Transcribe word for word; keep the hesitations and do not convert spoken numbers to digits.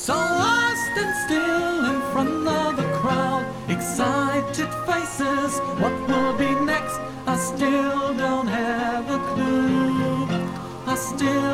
So lost and still in front of the crowd, excited faces, what will be next? I still don't have a clue. I still